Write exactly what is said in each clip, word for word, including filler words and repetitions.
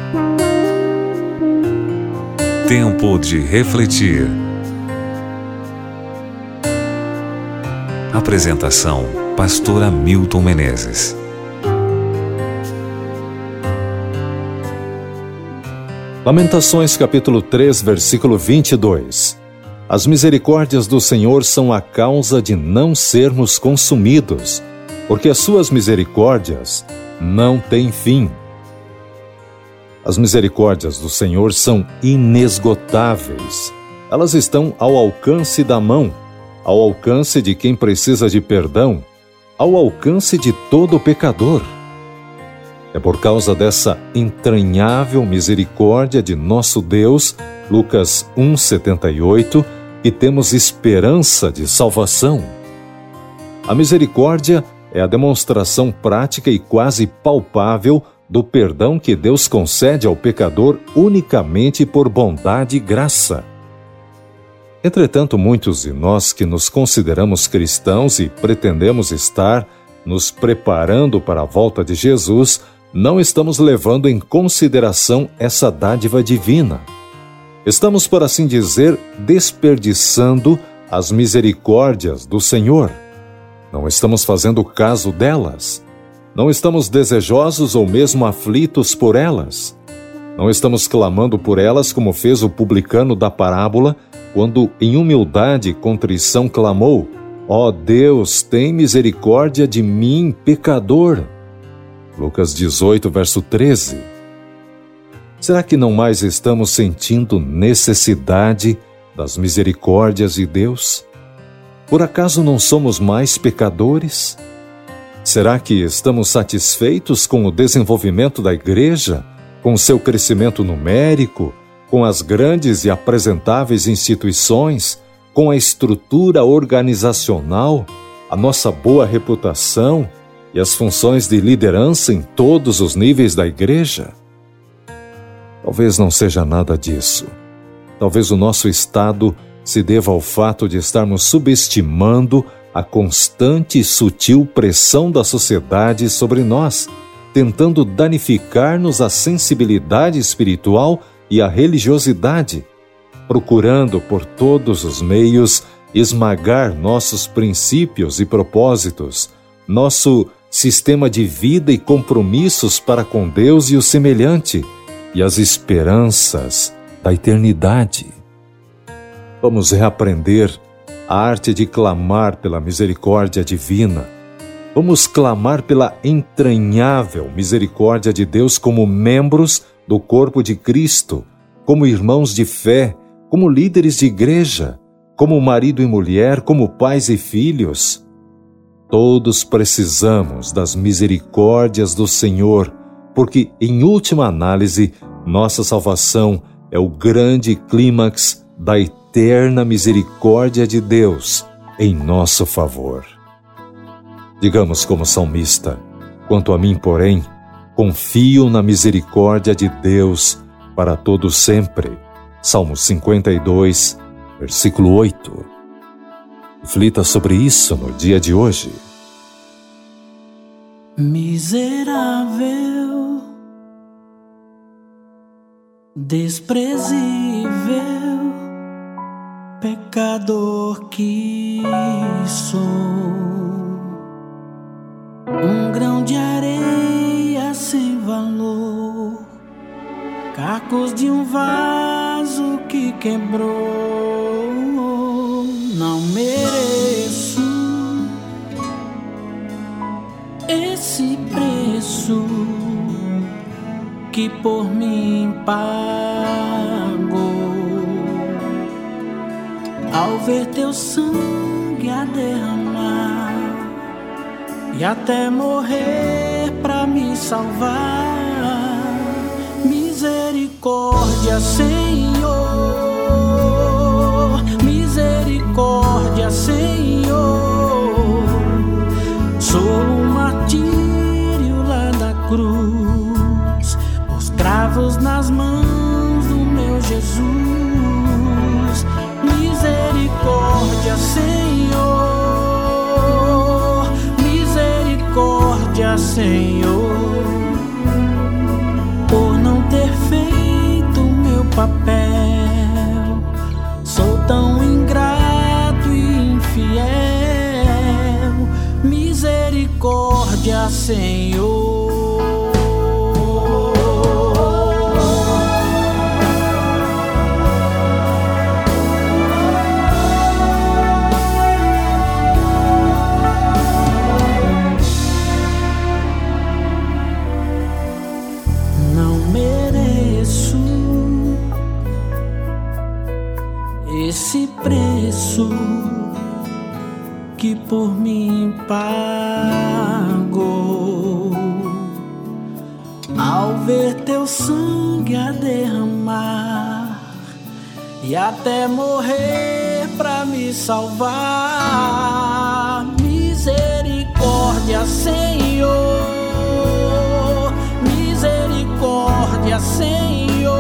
Tempo de refletir. Apresentação: Pastor Hamilton Menezes. Lamentações capítulo três, versículo vinte e dois. As misericórdias do Senhor são a causa de não sermos consumidos, porque as suas misericórdias não têm fim. As misericórdias do Senhor são inesgotáveis. Elas estão ao alcance da mão, ao alcance de quem precisa de perdão, ao alcance de todo pecador. É por causa dessa entranhável misericórdia de nosso Deus, Lucas um, setenta e oito, que temos esperança de salvação. A misericórdia é a demonstração prática e quase palpável do perdão que Deus concede ao pecador unicamente por bondade e graça. Entretanto, muitos de nós que nos consideramos cristãos e pretendemos estar nos preparando para a volta de Jesus, não estamos levando em consideração essa dádiva divina. Estamos, por assim dizer, desperdiçando as misericórdias do Senhor. Não estamos fazendo caso delas. Não estamos desejosos ou mesmo aflitos por elas. Não estamos clamando por elas como fez o publicano da parábola, quando em humildade e contrição clamou: ó Deus, tem misericórdia de mim, pecador. Lucas dezoito, verso treze. Será que não mais estamos sentindo necessidade das misericórdias de Deus? Por acaso não somos mais pecadores? Será que estamos satisfeitos com o desenvolvimento da igreja, com seu crescimento numérico, com as grandes e apresentáveis instituições, com a estrutura organizacional, a nossa boa reputação e as funções de liderança em todos os níveis da igreja? Talvez não seja nada disso. Talvez o nosso estado se deva ao fato de estarmos subestimando a constante e sutil pressão da sociedade sobre nós, tentando danificar-nos a sensibilidade espiritual e a religiosidade, procurando por todos os meios esmagar nossos princípios e propósitos, nosso sistema de vida e compromissos para com Deus e o semelhante, e as esperanças da eternidade. Vamos reaprender a arte de clamar pela misericórdia divina. Vamos clamar pela entranhável misericórdia de Deus como membros do corpo de Cristo, como irmãos de fé, como líderes de igreja, como marido e mulher, como pais e filhos. Todos precisamos das misericórdias do Senhor, porque, em última análise, nossa salvação é o grande clímax da eterna misericórdia de Deus em nosso favor. Digamos como salmista: quanto a mim, porém, confio na misericórdia de Deus para todo sempre. Salmo cinquenta e dois, versículo oito. Reflita sobre isso no dia de hoje. Miserável, desprezível, pecador que sou, um grão de areia sem valor, cacos de um vaso que quebrou. Não mereço esse preço que por mim pagou, ao ver teu sangue a derramar e até morrer pra me salvar. Misericórdia, Senhor, misericórdia, Senhor. Sou um martírio lá da cruz, os cravos nas mãos do meu Jesus. Misericórdia, Senhor, misericórdia, Senhor, por não ter Senhor. Esse preço que por mim pagou, ao ver teu sangue a derramar e até morrer pra me salvar. Misericórdia, Senhor, misericórdia, Senhor.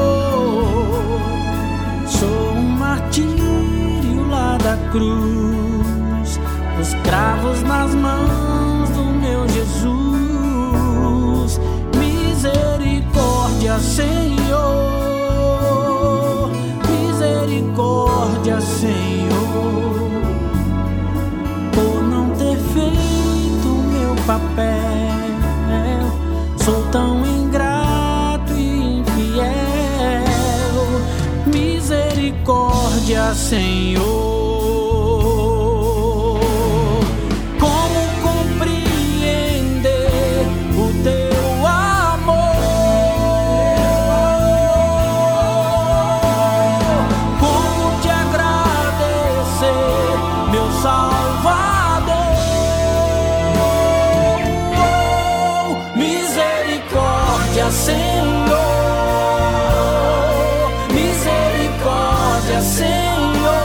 Sou um martírio lá da cruz, os cravos nas mãos do meu Jesus. Misericórdia, Senhor, misericórdia, Senhor, por não ter feito o meu papel. Sou tão ingrato e infiel. Misericórdia, Senhor. Como compreender o teu amor? Como te agradecer, meu Salvador? Misericórdia, Senhor, misericórdia, Senhor.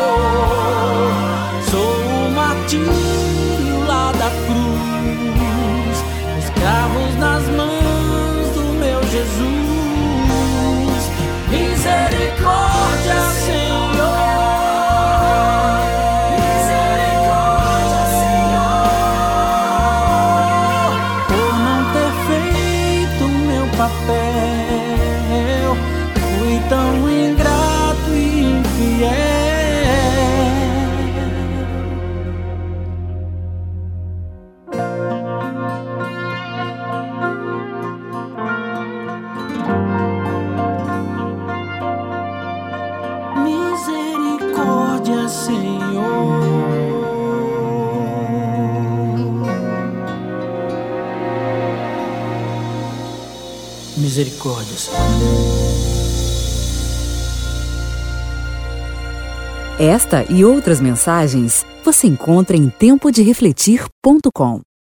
Sou o martírio lá da cruz, os cravos nas mãos do meu Jesus. Misericórdia, Senhor, misericórdia, Senhor, por não ter feito o meu papel. Fui tão ingrato e infiel. Misericórdia, Senhor. Misericórdia, Senhor. Esta e outras mensagens você encontra em tempo de refletir ponto com.